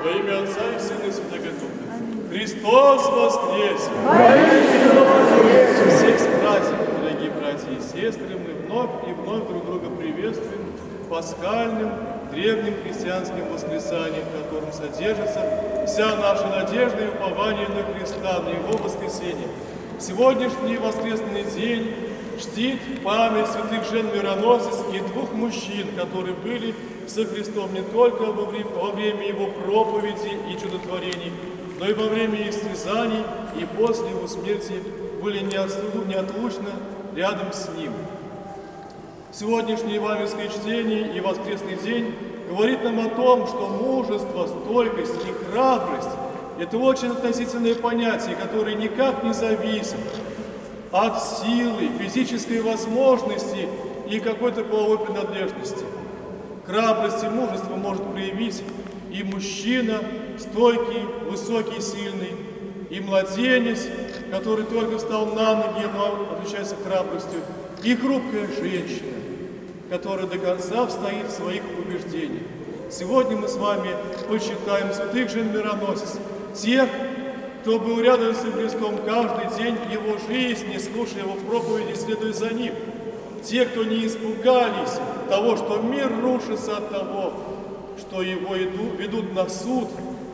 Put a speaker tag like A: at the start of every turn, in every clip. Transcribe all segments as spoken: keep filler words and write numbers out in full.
A: Во имя Отца и Сына и Святого Духа. Христос воскресе! Всех с праздником, дорогие братья и сестры, мы вновь и вновь друг друга приветствуем пасхальным, древним христианским воскресанием, в котором содержится вся наша надежда и упование на Христа, на Его воскресение. Сегодняшний воскресный день чтит память святых жен-мироносец и двух мужчин, которые были со Христом не только во время, во время Его проповеди и чудотворений, но и во время истязаний и после Его смерти были неотлучно рядом с Ним. Сегодняшнее евангельское чтение и воскресный день говорит нам о том, что мужество, стойкость и храбрость – это очень относительные понятия, которые никак не зависят от силы, физической возможности и какой-то половой принадлежности. Храбрость и мужество может проявить и мужчина, стойкий, высокий, сильный, и младенец, который только встал на ноги, но отличается храбростью, и хрупкая женщина, которая до конца стоит в своих убеждениях. Сегодня мы с вами почитаем святых жен-мироносец, тех, кто был рядом с Христом каждый день его жизни, слушая его проповеди, следуя за ним. Те, кто не испугались того, что мир рушится от того, что его ведут на суд,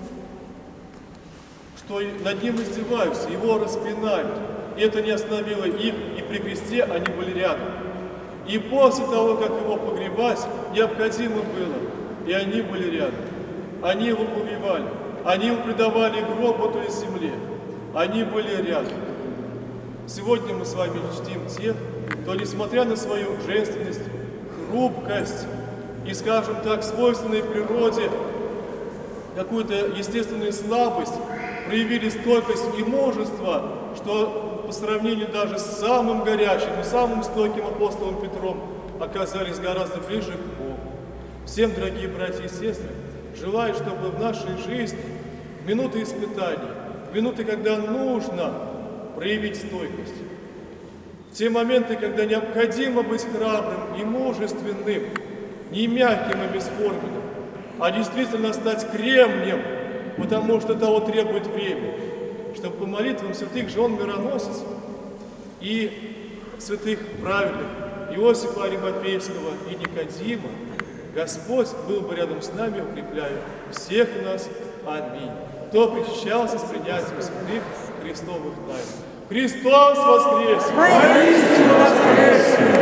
A: что над ним издеваются, его распинают. И это не остановило их, и при кресте они были рядом. И после того, как его погребать, необходимо было, и они были рядом. Они его побивали, они его предавали гробу, то есть земле. Они были рядом. Сегодня мы с вами чтим тех, кто, несмотря на свою женственность, хрупкость и, скажем так, свойственной природе, какую-то естественную слабость, проявили стойкость и мужество, что по сравнению даже с самым горячим и самым стойким апостолом Петром оказались гораздо ближе к Богу. Всем, дорогие братья и сестры, желаю, чтобы в нашей жизни в минуты испытаний, в минуты, когда нужно проявить стойкость, в те моменты, когда необходимо быть храбрым и мужественным, не мягким и бесформенным, а действительно стать кремнем, потому что того требует время, чтобы по молитвам святых жен-мироносец и святых праведных Иосифа Аримафейского и Никодима Господь был бы рядом с нами, укрепляя всех нас. Аминь. Кто причащался с принятием святых Христовых тайн. Христос воскресе!
B: Воистину воскресе!